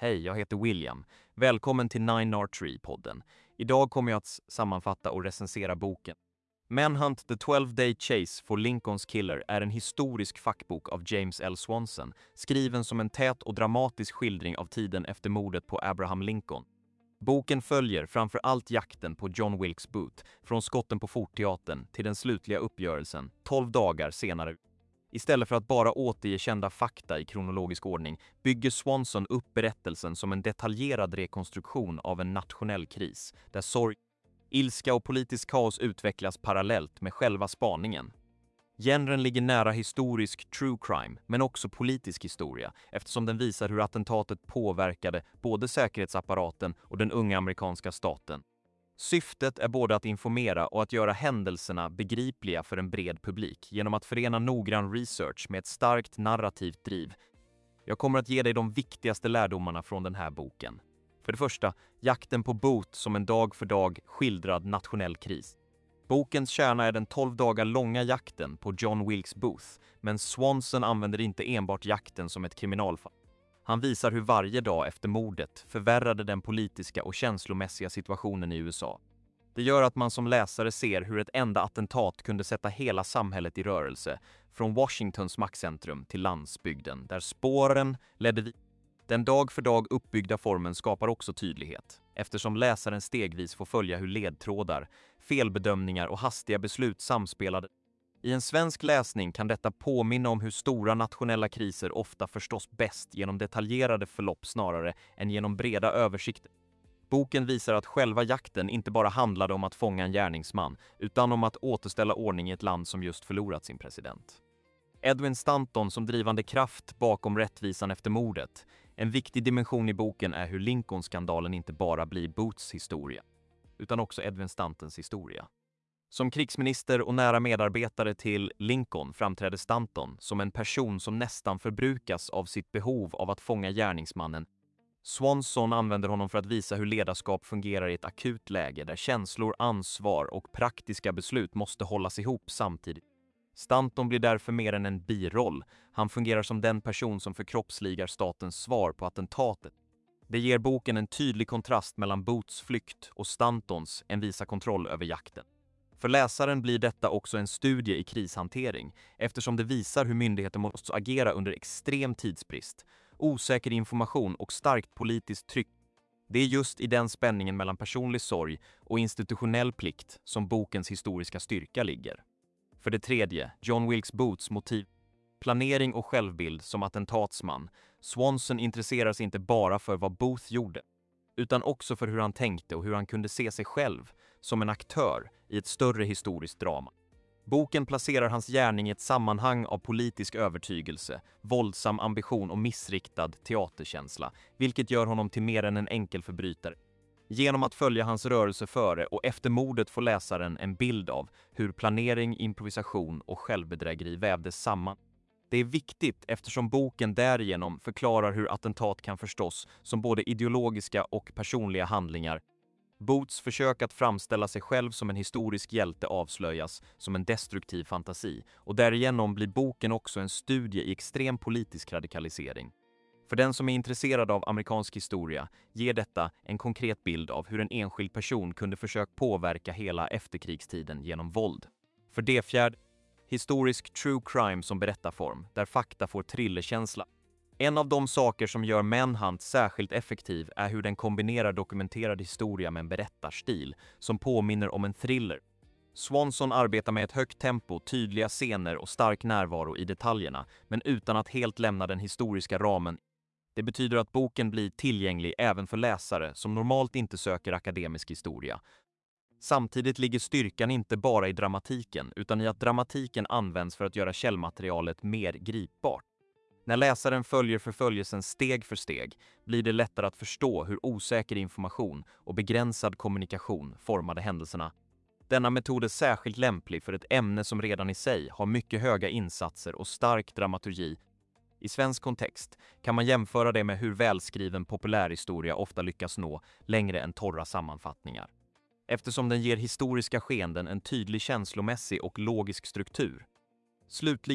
Hej, jag heter William. Välkommen till 9R3-podden. Idag kommer jag att sammanfatta och recensera boken. Manhunt: The 12-Day Chase for Lincoln's Killer är en historisk fackbok av James L. Swanson, skriven som en tät och dramatisk skildring av tiden efter mordet på Abraham Lincoln. Boken följer framför allt jakten på John Wilkes Booth, från skotten på Fortteatern till den slutliga uppgörelsen 12 dagar senare. Istället för att bara återge kända fakta i kronologisk ordning bygger Swanson upp berättelsen som en detaljerad rekonstruktion av en nationell kris, där sorg, ilska och politisk kaos utvecklas parallellt med själva spaningen. Genren ligger nära historisk true crime, men också politisk historia, eftersom den visar hur attentatet påverkade både säkerhetsapparaten och den unga amerikanska staten. Syftet är både att informera och att göra händelserna begripliga för en bred publik genom att förena noggrann research med ett starkt narrativt driv. Jag kommer att ge dig de viktigaste lärdomarna från den här boken. För det första, jakten på Booth som en dag för dag skildrad nationell kris. Bokens kärna är den 12 dagar långa jakten på John Wilkes Booth, men Swanson använder inte enbart jakten som ett kriminalfall. Han visar hur varje dag efter mordet förvärrade den politiska och känslomässiga situationen i USA. Det gör att man som läsare ser hur ett enda attentat kunde sätta hela samhället i rörelse, från Washingtons maktcentrum till landsbygden, där spåren ledde vid. Den dag för dag uppbyggda formen skapar också tydlighet, eftersom läsaren stegvis får följa hur ledtrådar, felbedömningar och hastiga beslut samspelade. I en svensk läsning kan detta påminna om hur stora nationella kriser ofta förstås bäst genom detaljerade förlopp snarare än genom breda översikter. Boken visar att själva jakten inte bara handlade om att fånga en gärningsman, utan om att återställa ordning i ett land som just förlorat sin president. Edwin Stanton som drivande kraft bakom rättvisan efter mordet. En viktig dimension i boken är hur Lincoln-skandalen inte bara blir Booths historia, utan också Edwin Stantons historia. Som krigsminister och nära medarbetare till Lincoln framträder Stanton som en person som nästan förbrukas av sitt behov av att fånga gärningsmannen. Swanson använder honom för att visa hur ledarskap fungerar i ett akut läge där känslor, ansvar och praktiska beslut måste hållas ihop samtidigt. Stanton blir därför mer än en biroll. Han fungerar som den person som förkroppsligar statens svar på attentatet. Det ger boken en tydlig kontrast mellan Booths flykt och Stantons envisa kontroll över jakten. För läsaren blir detta också en studie i krishantering, eftersom det visar hur myndigheter måste agera under extrem tidsbrist, osäker information och starkt politiskt tryck. Det är just i den spänningen mellan personlig sorg och institutionell plikt som bokens historiska styrka ligger. För det tredje, John Wilkes Booths motiv. Planering och självbild som attentatsman. Swanson intresserar sig inte bara för vad Booth gjorde, utan också för hur han tänkte och hur han kunde se sig själv som en aktör i ett större historiskt drama. Boken placerar hans gärning i ett sammanhang av politisk övertygelse, våldsam ambition och missriktad teaterkänsla, vilket gör honom till mer än en enkel förbrytare. Genom att följa hans rörelse före och efter mordet får läsaren en bild av hur planering, improvisation och självbedrägeri vävdes samman. Det är viktigt eftersom boken därigenom förklarar hur attentat kan förstås som både ideologiska och personliga handlingar. Booths försök att framställa sig själv som en historisk hjälte avslöjas som en destruktiv fantasi, och därigenom blir boken också en studie i extrem politisk radikalisering. För den som är intresserad av amerikansk historia ger detta en konkret bild av hur en enskild person kunde försöka påverka hela efterkrigstiden genom våld. För det fjärde, historisk true crime som berättarform, där fakta får thrillerkänsla. En av de saker som gör Manhunt särskilt effektiv är hur den kombinerar dokumenterad historia med en berättarstil som påminner om en thriller. Swanson arbetar med ett högt tempo, tydliga scener och stark närvaro i detaljerna, men utan att helt lämna den historiska ramen. Det betyder att boken blir tillgänglig även för läsare som normalt inte söker akademisk historia. Samtidigt ligger styrkan inte bara i dramatiken, utan i att dramatiken används för att göra källmaterialet mer gripbart. När läsaren följer förföljelsen steg för steg blir det lättare att förstå hur osäker information och begränsad kommunikation formade händelserna. Denna metod är särskilt lämplig för ett ämne som redan i sig har mycket höga insatser och stark dramaturgi. I svensk kontext kan man jämföra det med hur välskriven populärhistoria ofta lyckas nå längre än torra sammanfattningar. Eftersom den ger historiska skeenden en tydlig känslomässig och logisk struktur. Slutligen,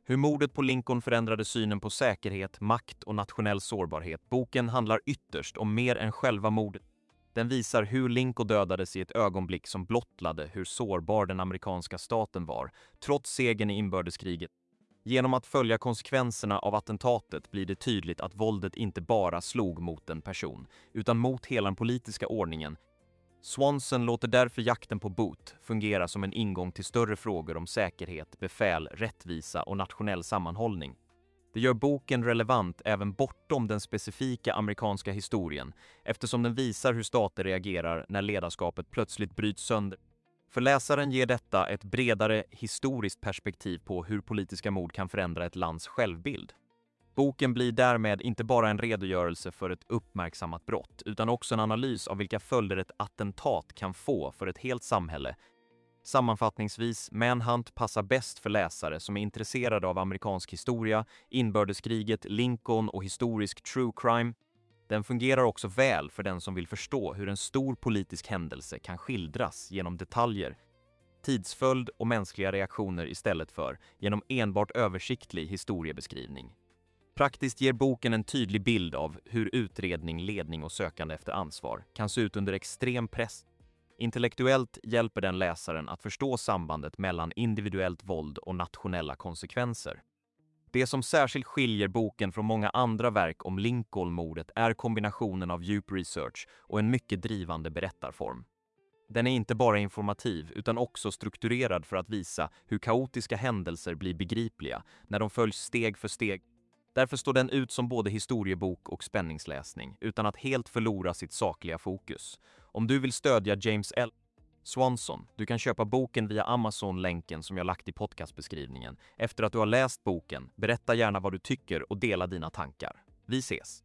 Hur mordet på Lincoln förändrade synen på säkerhet, makt och nationell sårbarhet. Boken handlar ytterst om mer än själva mordet. Den visar hur Lincoln dödades i ett ögonblick som blottlade hur sårbar den amerikanska staten var, trots segern i inbördeskriget. Genom att följa konsekvenserna av attentatet blir det tydligt att våldet inte bara slog mot en person, utan mot hela den politiska ordningen. Swanson låter därför jakten på Booth fungera som en ingång till större frågor om säkerhet, befäl, rättvisa och nationell sammanhållning. Det gör boken relevant även bortom den specifika amerikanska historien, eftersom den visar hur stater reagerar när ledarskapet plötsligt bryts sönder. För läsaren ger detta ett bredare historiskt perspektiv på hur politiska mord kan förändra ett lands självbild. Boken blir därmed inte bara en redogörelse för ett uppmärksammat brott, utan också en analys av vilka följder ett attentat kan få för ett helt samhälle. Sammanfattningsvis, Manhunt passar bäst för läsare som är intresserade av amerikansk historia, inbördeskriget, Lincoln och historisk true crime. Den fungerar också väl för den som vill förstå hur en stor politisk händelse kan skildras genom detaljer, tidsföljd och mänskliga reaktioner istället för genom enbart översiktlig historiebeskrivning. Praktiskt ger boken en tydlig bild av hur utredning, ledning och sökande efter ansvar kan se ut under extrem press. Intellektuellt hjälper den läsaren att förstå sambandet mellan individuellt våld och nationella konsekvenser. Det som särskilt skiljer boken från många andra verk om Lincoln-mordet är kombinationen av djup research och en mycket drivande berättarform. Den är inte bara informativ utan också strukturerad för att visa hur kaotiska händelser blir begripliga när de följs steg för steg. Därför står den ut som både historiebok och spänningsläsning utan att helt förlora sitt sakliga fokus. Om du vill stödja James L. Swanson, du kan köpa boken via Amazon-länken som jag lagt i podcastbeskrivningen. Efter att du har läst boken, berätta gärna vad du tycker och dela dina tankar. Vi ses!